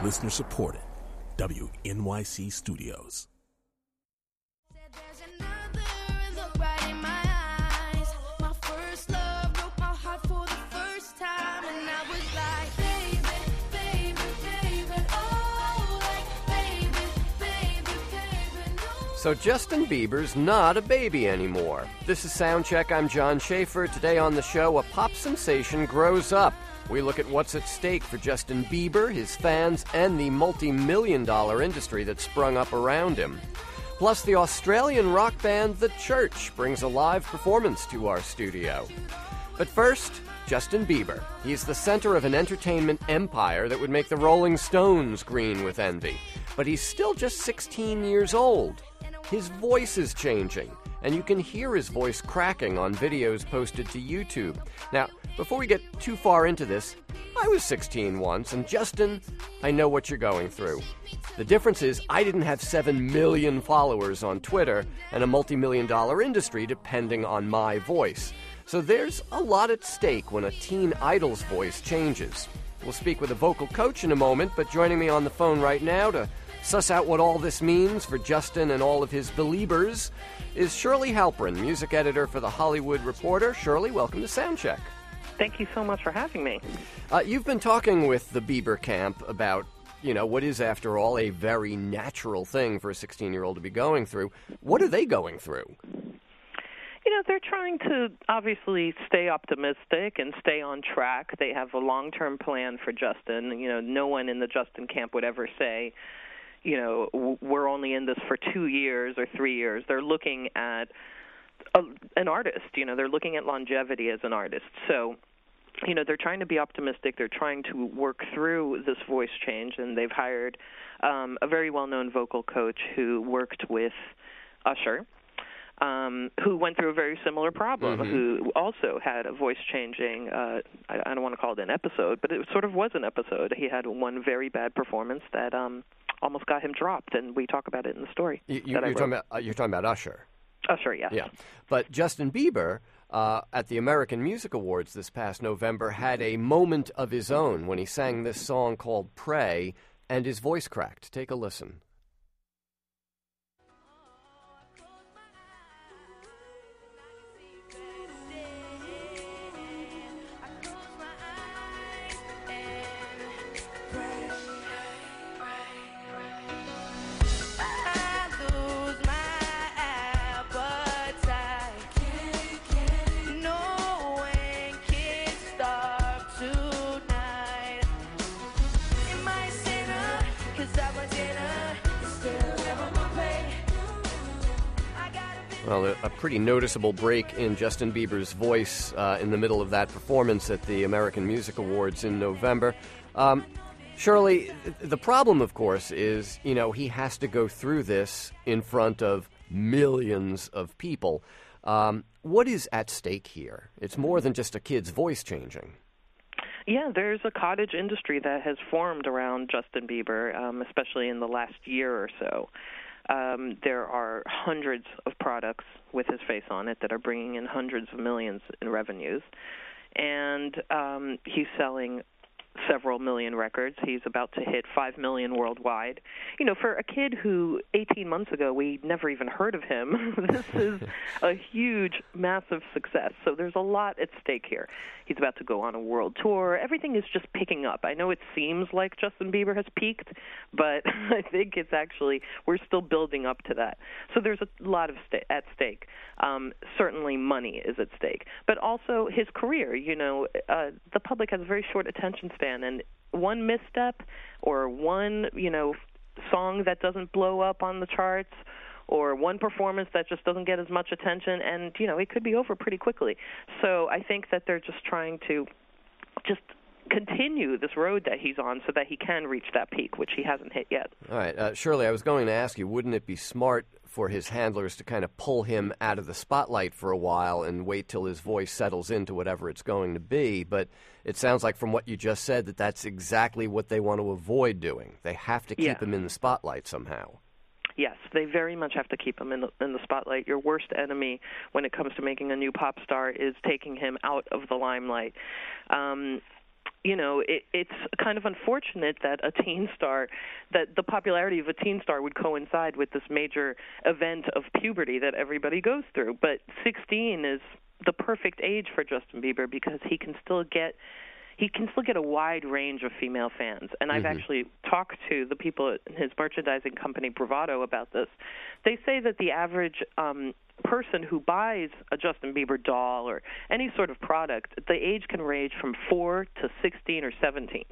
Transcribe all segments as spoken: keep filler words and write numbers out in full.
Listener supported. W N Y C Studios. So Justin Bieber's not a baby anymore. This is Soundcheck. I'm John Schaefer. Today on the show, a pop sensation grows up. We look at what's at stake for Justin Bieber, his fans, and the multi-million dollar industry that sprung up around him. Plus, the Australian rock band The Church brings a live performance to our studio. But first, Justin Bieber. He's the center of an entertainment empire that would make the Rolling Stones green with envy. But he's still just sixteen years old. His voice is changing, and you can hear his voice cracking on videos posted to YouTube. Now, before we get too far into this, I was sixteen once, and Justin, I know what you're going through. The difference is I didn't have seven million followers on Twitter and a multi-million dollar industry depending on my voice. So there's a lot at stake when a teen idol's voice changes. We'll speak with a vocal coach in a moment, but joining me on the phone right now to suss out what all this means for Justin and all of his believers is Shirley Halperin, music editor for The Hollywood Reporter. Shirley, welcome to Soundcheck. Thank you so much for having me. Uh, you've been talking with the Bieber camp about, you know, what is, after all, a very natural thing for a sixteen-year-old to be going through. What are they going through? You know, they're trying to obviously stay optimistic and stay on track. They have a long-term plan for Justin. You know, no one in the Justin camp would ever say, you know, we're only in this for two years or three years. They're looking at a, an artist. You know, they're looking at longevity as an artist. So, you know, they're trying to be optimistic. They're trying to work through this voice change, and they've hired um, a very well-known vocal coach who worked with Usher, um, who went through a very similar problem, mm-hmm. who also had a voice-changing, uh, I, I don't want to call it an episode, but it sort of was an episode. He had one very bad performance that um, almost got him dropped, and we talk about it in the story. You, you, you're, talking about, uh, you're talking about Usher. Usher, yes. Yeah. But Justin Bieber, uh, at the American Music Awards this past November, had a moment of his own when he sang this song called Pray, and his voice cracked. Take a listen. Well, a, a pretty noticeable break in Justin Bieber's voice uh, in the middle of that performance at the American Music Awards in November. Um, Shirley, the problem, of course, is, you know, he has to go through this in front of millions of people. Um, what is at stake here? It's more than just a kid's voice changing. Yeah, there's a cottage industry that has formed around Justin Bieber, um, especially in the last year or so. Um, there are hundreds of products with his face on it that are bringing in hundreds of millions in revenues. And um, he's selling several million records. He's about to hit five million worldwide. You know, for a kid who eighteen months ago we never even heard of him, this is a huge, massive success. So there's a lot at stake here. He's about to go on a world tour. Everything is just picking up. I know it seems like Justin Bieber has peaked, but I think it's actually, we're still building up to that. So there's a lot of sta- at stake. Um, certainly money is at stake, but also his career. You know, uh, the public has a very short attention span, and one misstep or one, you know, song that doesn't blow up on the charts or one performance that just doesn't get as much attention, and, you know, it could be over pretty quickly. So I think that they're just trying to just continue this road that he's on so that he can reach that peak, which he hasn't hit yet. All right. Uh, Shirley, I was going to ask you, wouldn't it be smart for his handlers to kind of pull him out of the spotlight for a while and wait till his voice settles into whatever it's going to be? But it sounds like from what you just said that that's exactly what they want to avoid doing. They have to keep yeah. him in the spotlight somehow. Yes, they very much have to keep him in the, in the spotlight. Your worst enemy when it comes to making a new pop star is taking him out of the limelight. Um, you know, it, it's kind of unfortunate that a teen star, that the popularity of a teen star would coincide with this major event of puberty that everybody goes through. But sixteen is the perfect age for Justin Bieber because he can still get he can still get a wide range of female fans. And I've mm-hmm. actually talked to the people at his merchandising company, Bravado, about this. They say that the average um, person who buys a Justin Bieber doll or any sort of product, the age can range from four to sixteen or seventeen.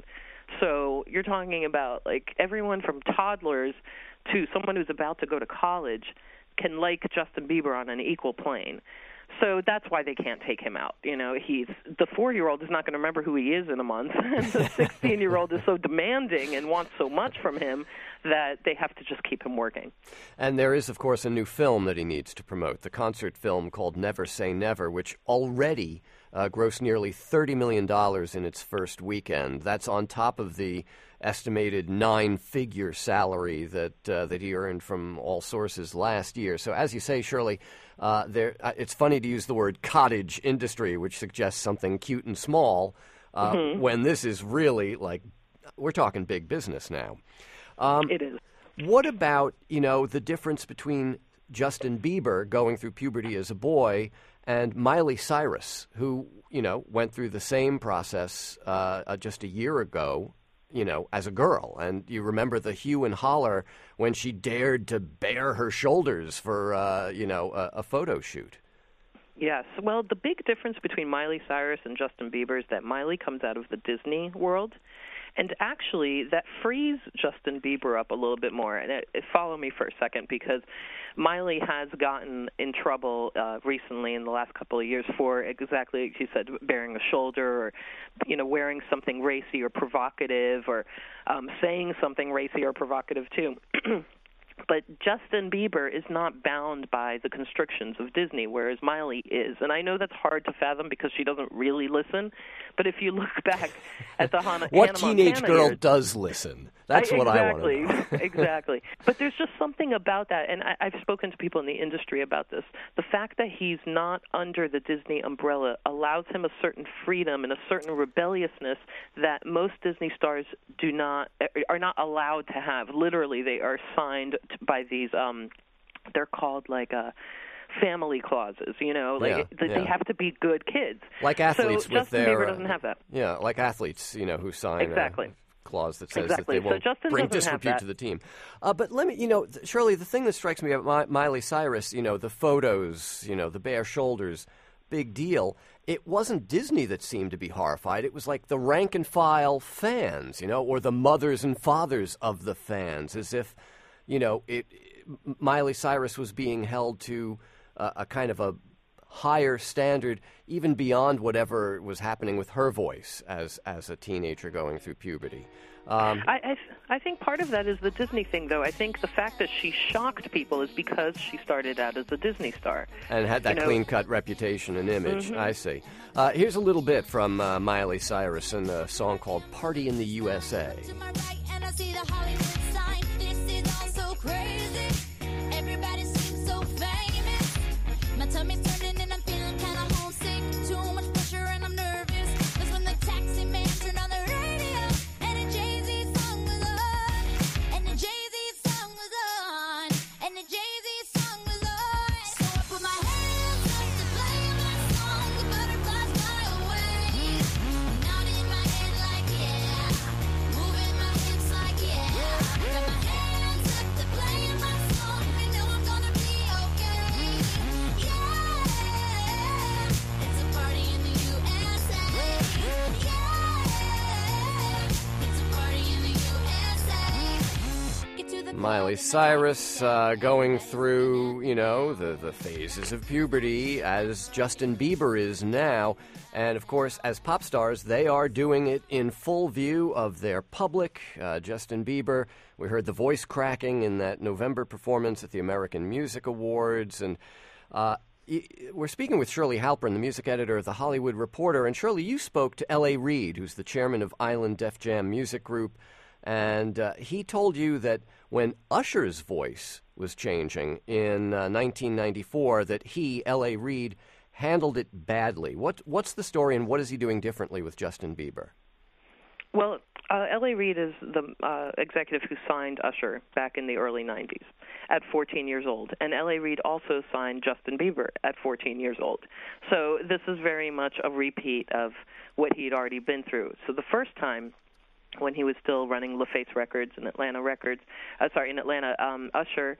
So you're talking about, like, everyone from toddlers to someone who's about to go to college can like Justin Bieber on an equal plane. So that's why they can't take him out. You know, he's the four-year-old is not going to remember who he is in a month, and the sixteen-year-old is so demanding and wants so much from him that they have to just keep him working. And there is, of course, a new film that he needs to promote, the concert film called Never Say Never, which already uh, grossed nearly thirty million dollars in its first weekend. That's on top of the estimated nine-figure salary that uh, that he earned from all sources last year. So as you say, Shirley, uh, there uh, it's funny to use the word cottage industry, which suggests something cute and small, uh, mm-hmm. when this is really, like, we're talking big business now. Um, it is. What about, you know, the difference between Justin Bieber going through puberty as a boy and Miley Cyrus, who, you know, went through the same process uh, just a year ago, you know, as a girl? And you remember the hue and holler when she dared to bare her shoulders for, uh, you know, a, a photo shoot. Yes. Well, the big difference between Miley Cyrus and Justin Bieber is that Miley comes out of the Disney world. And actually, that frees Justin Bieber up a little bit more. And it, it, follow me for a second, because Miley has gotten in trouble uh, recently in the last couple of years for exactly, like you said, bearing a shoulder, or, you know, wearing something racy or provocative, or um, saying something racy or provocative too. But Justin Bieber is not bound by the constrictions of Disney, whereas Miley is. And I know that's hard to fathom because she doesn't really listen. But if you look back at the Hannah What Hannah teenage Montana girl years, does listen? That's I, what exactly, I want to know. Exactly. But there's just something about that, and I, I've spoken to people in the industry about this. The fact that he's not under the Disney umbrella allows him a certain freedom and a certain rebelliousness that most Disney stars do not are not allowed to have. Literally, they are signed to, by these. Um, they're called like a. family clauses, you know, like yeah, they, yeah. they have to be good kids. Like athletes so with Justin their Bieber doesn't have that. Yeah, like athletes, you know, who sign exactly. a clause that says exactly. that they won't so Justin bring doesn't have disrepute that. to the team. Uh, but let me, you know, th- Shirley, the thing that strikes me about Mi- Miley Cyrus, you know, the photos, you know, the bare shoulders, big deal. It wasn't Disney that seemed to be horrified. It was like the rank and file fans, you know, or the mothers and fathers of the fans, as if, you know, it, Miley Cyrus was being held to uh, a kind of a higher standard, even beyond whatever was happening with her voice as as a teenager going through puberty. Um, I, I I think part of that is the Disney thing, though. I think the fact that she shocked people is because she started out as a Disney star. And had that you know, clean-cut reputation and image. Mm-hmm. I see. Uh, here's a little bit from uh, Miley Cyrus in a song called Party in the U S A. To my right, and I see the Hollywood sign. This is all so crazy. Everybody seems so famous. My tummy's turning and I'm feeling kind of homesick. Too much pressure and I'm nervous. That's when the taxi man turned on the radio and the Jay-Z song was on. And the Jay-Z song was on. And the Jay-Z song was on. So I put my hands up to play my song. The butterflies fly away. Nodding my head like yeah. Moving my hips like yeah. Got my hands up to play my song. I know I'm gonna be okay. Yeah. It's a party in the U S A. Yeah. It's a party in the U S A. Get to the Miley Cyrus uh, going through, you know, the, the phases of puberty as Justin Bieber is now. And, of course, as pop stars, they are doing it in full view of their public. Uh, Justin Bieber, we heard the voice cracking in that November performance at the American Music Awards. And uh, y- we're speaking with Shirley Halpern, the music editor of The Hollywood Reporter. And, Shirley, you spoke to L A. Reid, who's the chairman of Island Def Jam Music Group. And uh, he told you that when Usher's voice was changing in uh, nineteen ninety-four, that he, L A. Reid, handled it badly. What What's the story, and what is he doing differently with Justin Bieber? Well, uh, L A. Reid is the uh, executive who signed Usher back in the early nineties at fourteen years old. And L A. Reid also signed Justin Bieber at fourteen years old. So this is very much a repeat of what he'd already been through. So the first time, when he was still running LaFace Records and Atlanta Records, uh, sorry, in Atlanta, um, Usher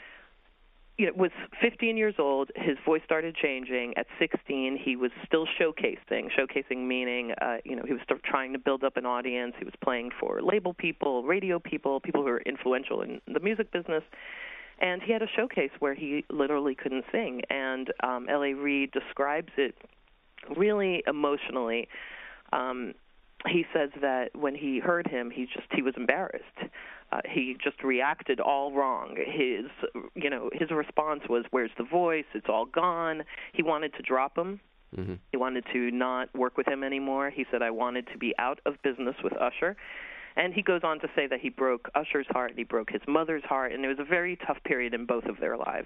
you know, was fifteen years old. His voice started changing. At sixteen, he was still showcasing. Showcasing meaning, uh, you know, he was still trying to build up an audience. He was playing for label people, radio people, people who were influential in the music business. And he had a showcase where he literally couldn't sing. And um, L A. Reid describes it really emotionally. Um, he says that when he heard him, he just he was embarrassed. Uh, he just reacted all wrong. His, you know, his response was, "Where's the voice? It's all gone." He wanted to drop him. Mm-hmm. He wanted to not work with him anymore. He said, "I wanted to be out of business with Usher." And he goes on to say that he broke Usher's heart, he broke his mother's heart, and it was a very tough period in both of their lives.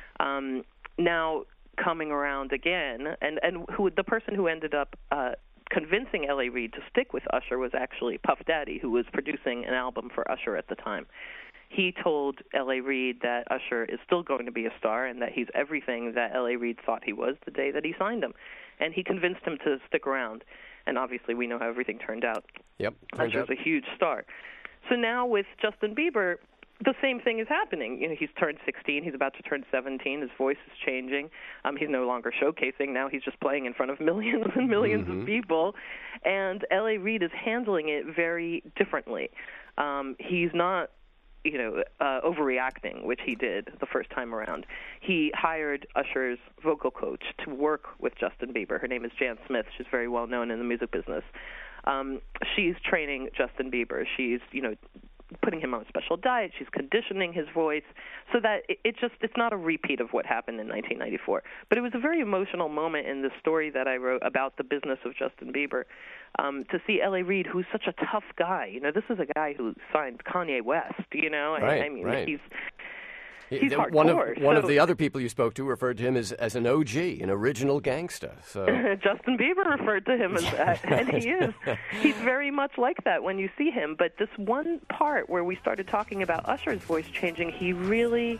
Um, now, coming around again, and, and who the person who ended up uh, convincing L A. Reid to stick with Usher was actually Puff Daddy, who was producing an album for Usher at the time. He told L A. Reid that Usher is still going to be a star and that he's everything that L A. Reid thought he was the day that he signed him. And he convinced him to stick around. And obviously we know how everything turned out. Yep. Usher's a huge star. So now with Justin Bieber, the same thing is happening. You know, he's turned sixteen. He's about to turn seventeen. His voice is changing. Um, he's no longer showcasing. Now he's just playing in front of millions and millions mm-hmm. of people. And L A. Reid is handling it very differently. Um, he's not, you know, uh, overreacting, which he did the first time around. He hired Usher's vocal coach to work with Justin Bieber. Her name is Jan Smith. She's very well known in the music business. Um, she's training Justin Bieber. She's, you know, putting him on a special diet. She's conditioning his voice so that it, it just, it's not a repeat of what happened in nineteen ninety-four. But it was a very emotional moment in the story that I wrote about the business of Justin Bieber, um, to see L A. Reid, who's such a tough guy. You know, this is a guy who signed Kanye West, you know? Right, I, I mean, right. he's... He's hardcore. One of, one so, of the other people you spoke to referred to him as, as an O G, an original gangster. So Justin Bieber referred to him as that, and he is. He's very much like that when you see him. But this one part where we started talking about Usher's voice changing, he really...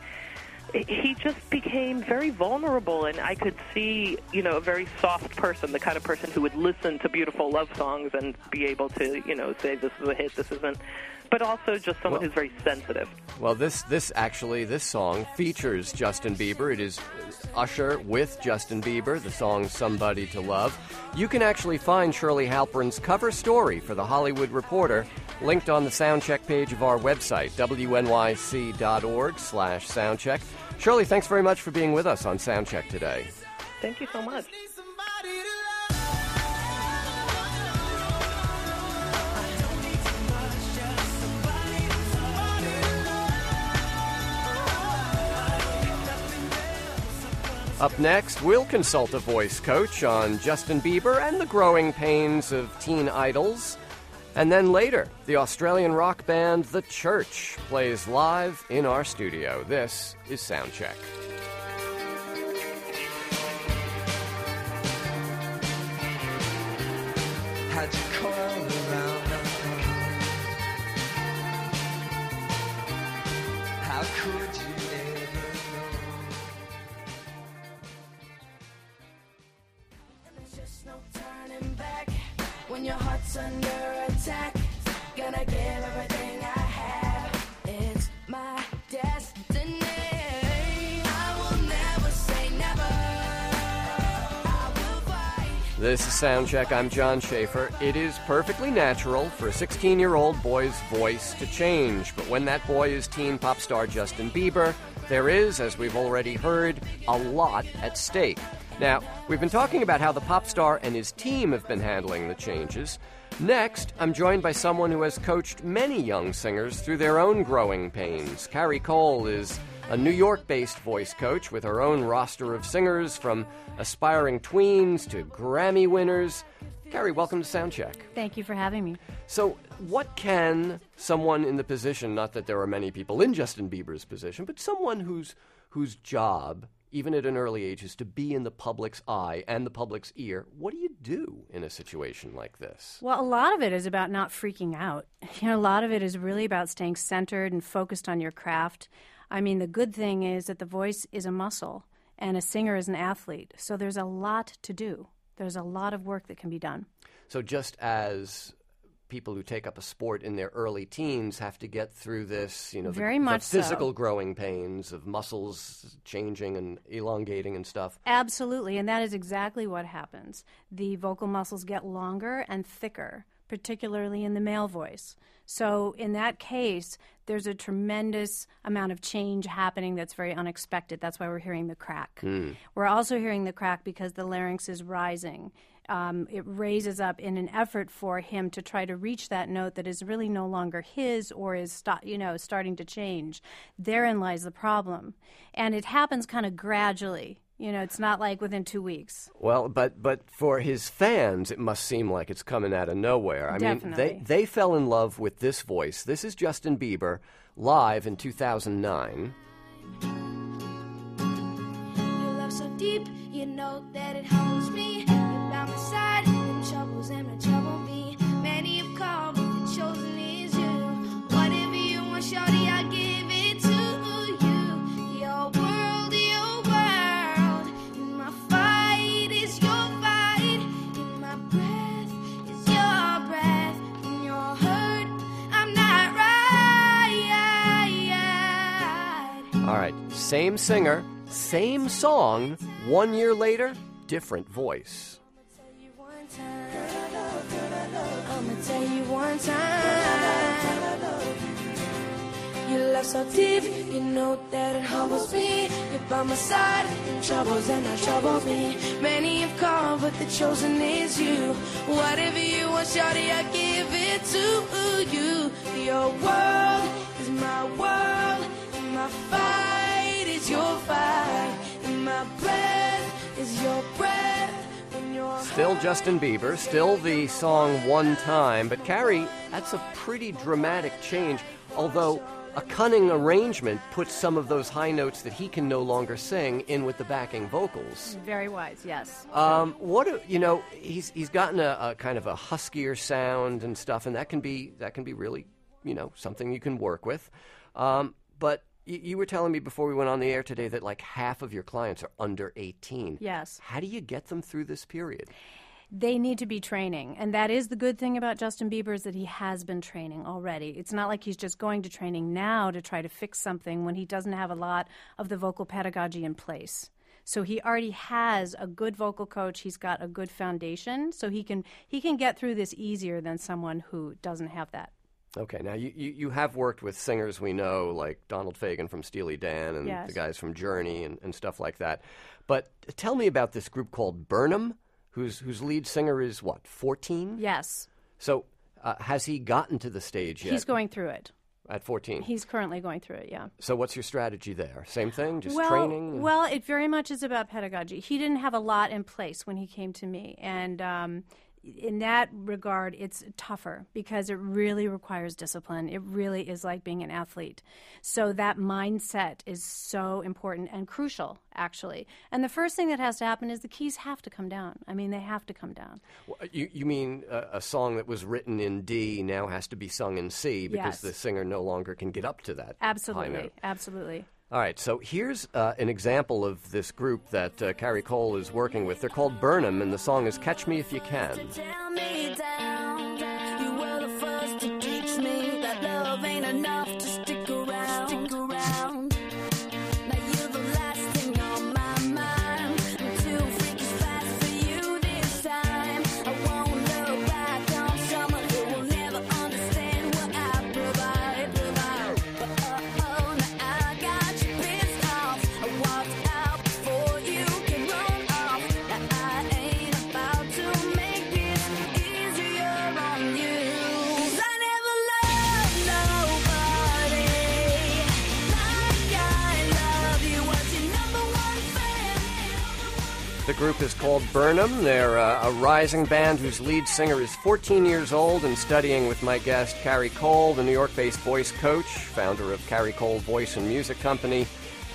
he just became very vulnerable, and I could see, you know, a very soft person, the kind of person who would listen to beautiful love songs and be able to, you know, say this is a hit, this isn't, but also just someone well, who's very sensitive. Well, this this actually, this song features Justin Bieber. It is Usher with Justin Bieber, the song Somebody to Love. You can actually find Shirley Halpern's cover story for The Hollywood Reporter linked on the Soundcheck page of our website, W N Y C dot org slash Soundcheck. Shirley, thanks very much for being with us on Soundcheck today. Thank you so much. Up next, we'll consult a voice coach on Justin Bieber and the growing pains of teen idols. And then later, the Australian rock band The Church plays live in our studio. This is Soundcheck. Had you call around the phone? How could you ever know? There's just no turning back when your heart's under attack. Gonna give everything I have. It's my destiny. I will never say never. I will fight. This is Soundcheck. I'm John Schaefer. It is perfectly natural for a sixteen-year-old boy's voice to change, but when that boy is teen pop star Justin Bieber, there is, as we've already heard, a lot at stake. Now, we've been talking about how the pop star and his team have been handling the changes. Next, I'm joined by someone who has coached many young singers through their own growing pains. Carrie Cole is a New York-based voice coach with her own roster of singers from aspiring tweens to Grammy winners. Carrie, welcome to Soundcheck. Thank you for having me. So, what can someone in the position, not that there are many people in Justin Bieber's position, but someone whose whose job even at an early age, is to be in the public's eye and the public's ear. What do you do in a situation like this? Well, a lot of it is about not freaking out. You know, a lot of it is really about staying centered and focused on your craft. I mean, the good thing is that the voice is a muscle and a singer is an athlete. So there's a lot to do. There's a lot of work that can be done. So just as people who take up a sport in their early teens have to get through this, you know, the, Very much the physical so. growing pains of muscles changing and elongating and stuff. Absolutely, and that is exactly what happens. The vocal muscles get longer and thicker, particularly in the male voice. So in that case, there's a tremendous amount of change happening that's very unexpected. That's why we're hearing the crack. Mm. We're also hearing the crack because the larynx is rising. Um, it raises up in an effort for him to try to reach that note that is really no longer his or is st- you know, starting to change. Therein lies the problem. And it happens kind of gradually. You know, it's not like within two weeks. Well, but but for his fans, it must seem like it's coming out of nowhere. I Definitely. mean, they, they fell in love with this voice. This is Justin Bieber, live in two thousand nine. Your love so deep, you know that it humbles me. You're by my side, in troubles and my trouble me. Many have called, but the chosen is you. Whatever you want, shorty, I'll give it to you. Your world, your world. In my fight is your fight. In my breath is your breath. In your hurt, I'm not right. All right, same singer, same song, one year later, different voice. I'ma tell you one time. Your love so deep, you know that it humbles me. You're by my side, in troubles and not trouble me. Many have called, but the chosen is you. Whatever you want, shawty, I give it to you. Your world is my world, and my fight is your fight, and my breath is your breath. When you're Still Justin Bieber, still the song One Time, but Carrie, that's a pretty dramatic change, although a cunning arrangement puts some of those high notes that he can no longer sing in with the backing vocals. Very wise, yes. Um, what do- you know, he's he's gotten a, a kind of a huskier sound and stuff, and that can be that can be really, you know, something you can work with. Um, but you, you were telling me before we went on the air today that like half of your clients are under eighteen. Yes. How do you get them through this period? They need to be training, and that is the good thing about Justin Bieber is that he has been training already. It's not like he's just going to training now to try to fix something when he doesn't have a lot of the vocal pedagogy in place. So he already has a good vocal coach. He's got a good foundation, so he can he can get through this easier than someone who doesn't have that. Okay, now you, you, you have worked with singers we know, like Donald Fagen from Steely Dan and Yes. the guys from Journey and, and stuff like that. But tell me about this group called Burnham, whose whose lead singer is, what, fourteen? Yes. So uh, has he gotten to the stage yet? He's going through it. At fourteen? He's currently going through it, yeah. So what's your strategy there? Same thing, just well, training? Well, it very much is about pedagogy. He didn't have a lot in place when he came to me, and um, in that regard, it's tougher because it really requires discipline. It really is like being an athlete. So that mindset is so important and crucial, actually. And the first thing that has to happen is the keys have to come down. I mean, they have to come down. Well, You, you mean a, a song that was written in D now has to be sung in C because Yes. the singer no longer can get up to that high Absolutely, note? absolutely. All right, so here's uh, an example of this group that uh, Carrie Cole is working with. They're called Burnham, and the song is Catch Me If You Can. Tell me down. You were the first to teach me that love ain't enough to stick around. Stick around. Now you're the last thing on my mind. I'm too freaky fast for you this time. I won't look back on someone who will never understand what I provide. provide. But oh, oh, now I got you pissed off. I walked out before you can run off. Now I ain't about to make this easier on you. 'Cause I never loved nobody like I love you. Was your number one fan? The group is called Burnham. They're uh, a rising band whose lead singer is fourteen years old and studying with my guest, Carrie Cole, the New York-based voice coach, founder of Carrie Cole Voice and Music Company,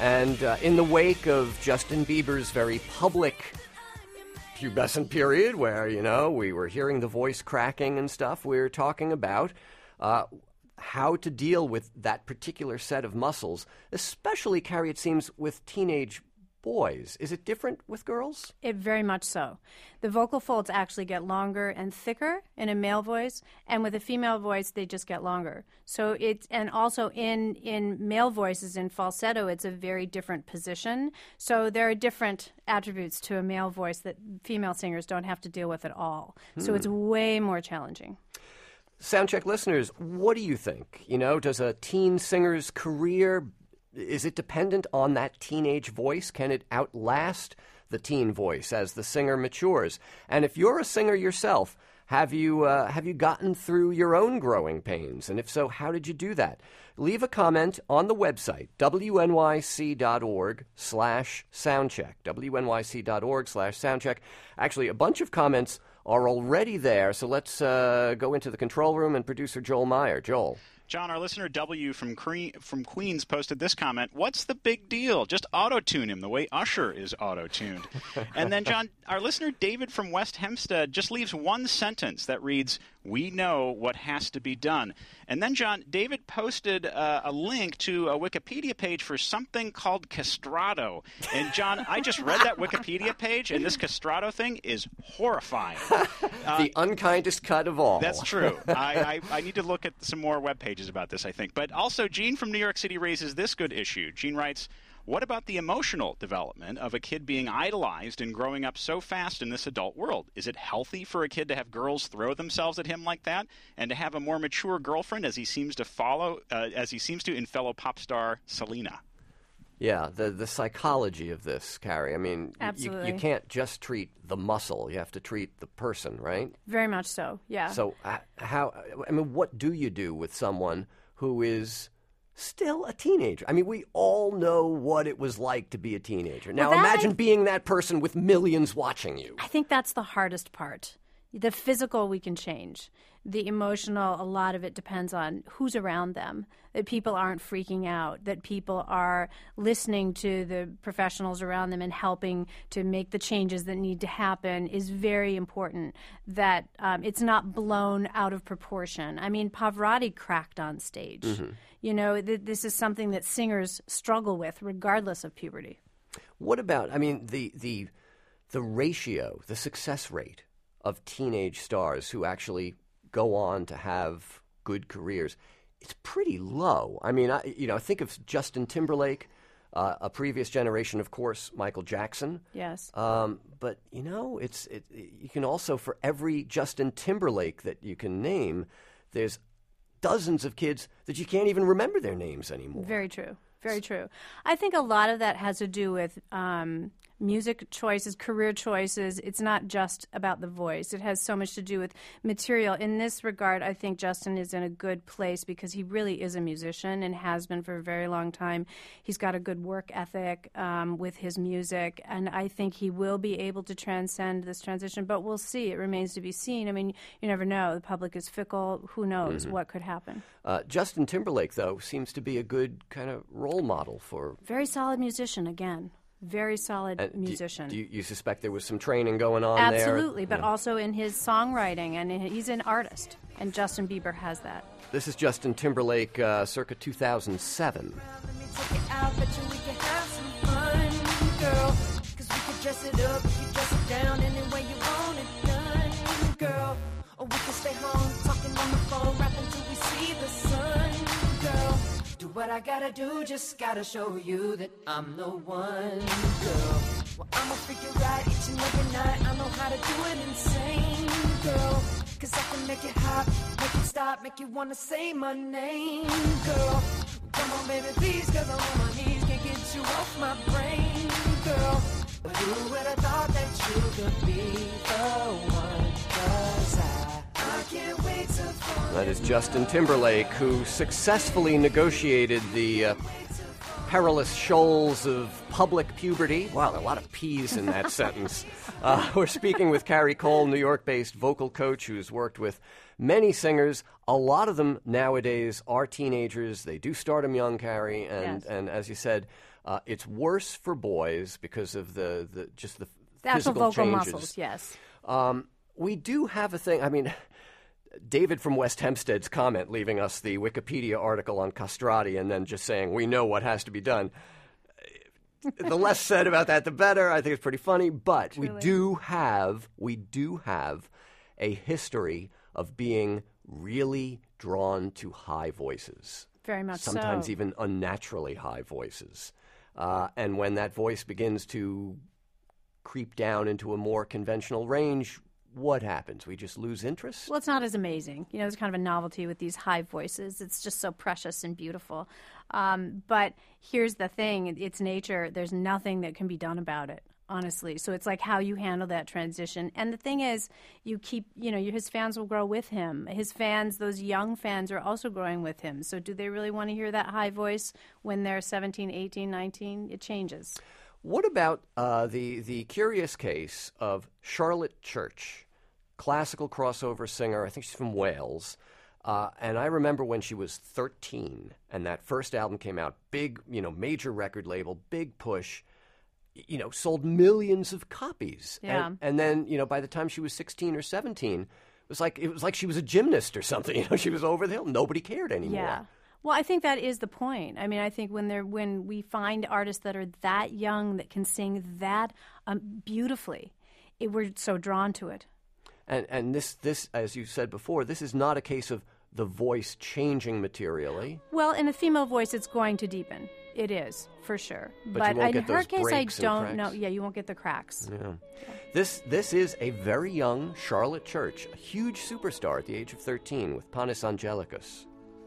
And uh, in the wake of Justin Bieber's very public pubescent period where, you know, we were hearing the voice cracking and stuff, we were talking about uh, how to deal with that particular set of muscles, especially, Carrie, it seems, with teenage boys. Is it different with girls? It very much so. The vocal folds actually get longer and thicker in a male voice, and with a female voice, they just get longer. So it's, and also in, in male voices, in falsetto, it's a very different position. So there are different attributes to a male voice that female singers don't have to deal with at all. Hmm. So it's way more challenging. Soundcheck listeners, what do you think? You know, does a teen singer's career, is it dependent on that teenage voice? Can it outlast the teen voice as the singer matures? And if you're a singer yourself, have you uh, have you gotten through your own growing pains? And if so, how did you do that? Leave a comment on the website, W N Y C dot org slash soundcheck, W N Y C dot org slash soundcheck. Actually, a bunch of comments are already there, so let's uh, go into the control room and producer Joel Meyer. Joel. John, our listener W from Cre- from Queens posted this comment. What's the big deal? Just auto-tune him the way Usher is auto-tuned. And then, John, our listener David from West Hempstead just leaves one sentence that reads, "We know what has to be done." And then, John, David posted uh, a link to a Wikipedia page for something called castrato. And, John, I just read that Wikipedia page, and this castrato thing is horrifying. Uh, the unkindest cut of all. That's true. I, I, I need to look at some more web pages about this, I think. But also, Gene from New York City raises this good issue. Gene writes, what about the emotional development of a kid being idolized and growing up so fast in this adult world? Is it healthy for a kid to have girls throw themselves at him like that and to have a more mature girlfriend as he seems to follow, uh, as he seems to in fellow pop star Selena? Yeah, the the psychology of this, Carrie. I mean, Absolutely. You, you can't just treat the muscle. You have to treat the person, right? Very much so, yeah. So uh, how, I mean, what do you do with someone who is still a teenager? I mean, we all know what it was like to be a teenager. Now, well, imagine I, being that person with millions watching you. I think that's the hardest part. The physical we can change. The emotional, a lot of it depends on who's around them, that people aren't freaking out, that people are listening to the professionals around them and helping to make the changes that need to happen is very important, that um, it's not blown out of proportion. I mean, Pavarotti cracked on stage. Mm-hmm. You know, th- this is something that singers struggle with regardless of puberty. What about, I mean, the the the ratio, the success rate of teenage stars who actually go on to have good careers, it's pretty low. I mean, I, you know, think of Justin Timberlake, uh, a previous generation, of course, Michael Jackson. Yes. Um, but, you know, it's it, you can also, for every Justin Timberlake that you can name, there's dozens of kids that you can't even remember their names anymore. Very true. Very true. I think a lot of that has to do with um, music choices, career choices. It's not just about the voice. It has so much to do with material. In this regard, I think Justin is in a good place because he really is a musician and has been for a very long time. He's got a good work ethic um, with his music, and I think he will be able to transcend this transition, but we'll see. It remains to be seen. I mean, you never know. The public is fickle. Who knows mm-hmm. what could happen? Uh, Justin Timberlake, though, seems to be a good kind of role model for... Very solid musician, again. Very solid and musician. Do you, do you suspect there was some training going on Absolutely, there? Absolutely, but yeah. also in his songwriting, and he's an artist, and Justin Bieber has that. This is Justin Timberlake, uh, circa two thousand seven. Let me take it out, bet you we can have some fun, girl. Cause we can dress it up, we can dress it down any way you want it done, girl. Or we can stay home, talking on the phone, rapping till we see the sun, girl. Do what I gotta do, just gotta show you that I'm the one, girl. Well, I'ma freak you right each and every night. I know how to do it insane, girl. Cause I can make it hot, make it stop, make you wanna say my name, girl. Come on, baby, please, cause I'm on my knees, can't get you off my brain, girl. But who would have thought that you could be the one? Cause I, I can't wait to fall. That is Justin Timberlake, who successfully negotiated the uh, perilous shoals of public puberty. Wow, a lot of P's in that sentence. Uh, we're speaking with Carrie Cole, New York-based vocal coach who's worked with many singers. A lot of them nowadays are teenagers. They do start them young, Carrie, and, yes. and as you said, Uh, it's worse for boys because of the, the just the, The actual physical vocal changes. muscles, yes. Um, we do have a thing. I mean, David from West Hempstead's comment, leaving us the Wikipedia article on castrati and then just saying, we know what has to be done. The less said about that, the better. I think it's pretty funny. But Truly. we do have, we do have a history of being really drawn to high voices. Very much Sometimes so. even unnaturally high voices. Uh, and when that voice begins to creep down into a more conventional range, what happens? We just lose interest? Well, it's not as amazing. You know, there's kind of a novelty with these high voices. It's just so precious and beautiful. Um, but here's the thing. It's nature. There's nothing that can be done about it, honestly. So it's like how you handle that transition. And the thing is, you keep, you know, his fans will grow with him. His fans, those young fans, are also growing with him. So do they really want to hear that high voice when they're seventeen, eighteen, nineteen? It changes. What about uh, the the curious case of Charlotte Church, classical crossover singer? I think she's from Wales. Uh, and I remember when she was thirteen and that first album came out, big, you know, major record label, big push, you know, sold millions of copies. Yeah. And, and then, you know, by the time she was sixteen or seventeen, it was like it was like she was a gymnast or something. You know, she was over the hill. Nobody cared anymore. Yeah. Well, I think that is the point. I mean, I think when they're when we find artists that are that young that can sing that um, beautifully, it, we're so drawn to it. And and this this, as you said before, this is not a case of the voice changing materially. Well, in a female voice, it's going to deepen. It is, for sure. But you won't in get her those case, I breaks and don't cracks. know. Yeah, you won't get the cracks. Yeah. This this is a very young Charlotte Church, a huge superstar at the age of thirteen with Panis Angelicus.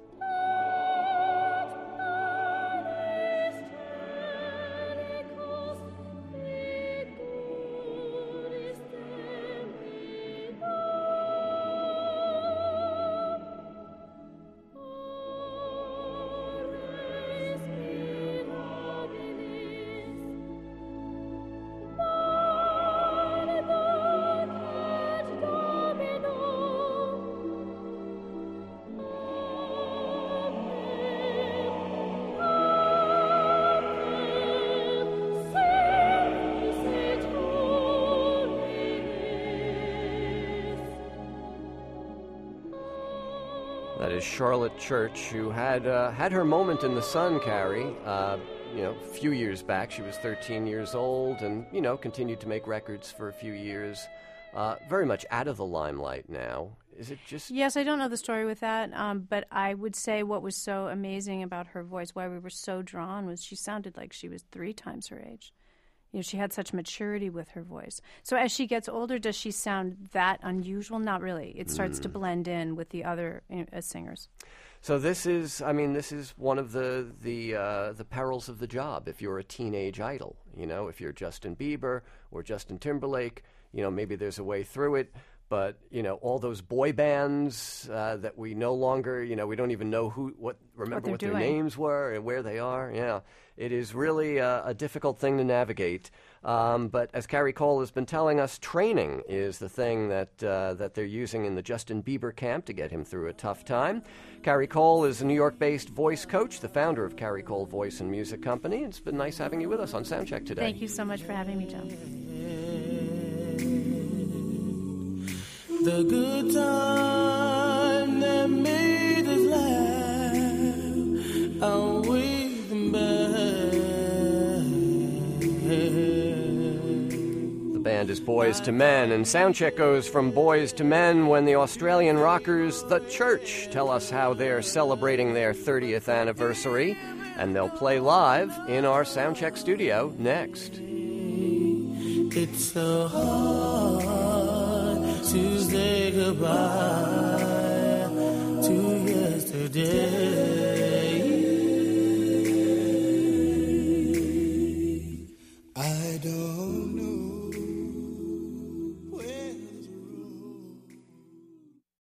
That is Charlotte Church, who had uh, had her moment in the sun, Carrie. Uh, you know, a few years back, she was thirteen years old, and you know, continued to make records for a few years. Uh, very much out of the limelight now. Is it just? Yes, I don't know the story with that, um, but I would say what was so amazing about her voice, why we were so drawn, was she sounded like she was three times her age. You know, she had such maturity with her voice. So as she gets older, does she sound that unusual? Not really. It starts Mm. to blend in with the other uh, singers. So this is, I mean, this is one of the the uh, the perils of the job. If you're a teenage idol, you know, if you're Justin Bieber or Justin Timberlake, you know, maybe there's a way through it. But you know, all those boy bands uh, that we no longer, you know, we don't even know who, what, remember they're what, their doing. names were and where they are. Yeah, it is really a, a difficult thing to navigate. Um, but as Carrie Cole has been telling us, training is the thing that uh, that they're using in the Justin Bieber camp to get him through a tough time. Carrie Cole is a New York-based voice coach, the founder of Carrie Cole Voice and Music Company. It's been nice having you with us on Soundcheck today. Thank you so much for having me, John. The good time that made us laugh, I'll wait them back. The band is Boys to Men, and Soundcheck goes from Boys to Men when the Australian rockers The Church tell us how they're celebrating their thirtieth anniversary, and they'll play live in our Soundcheck studio next. It's so hard to say goodbye to yesterday.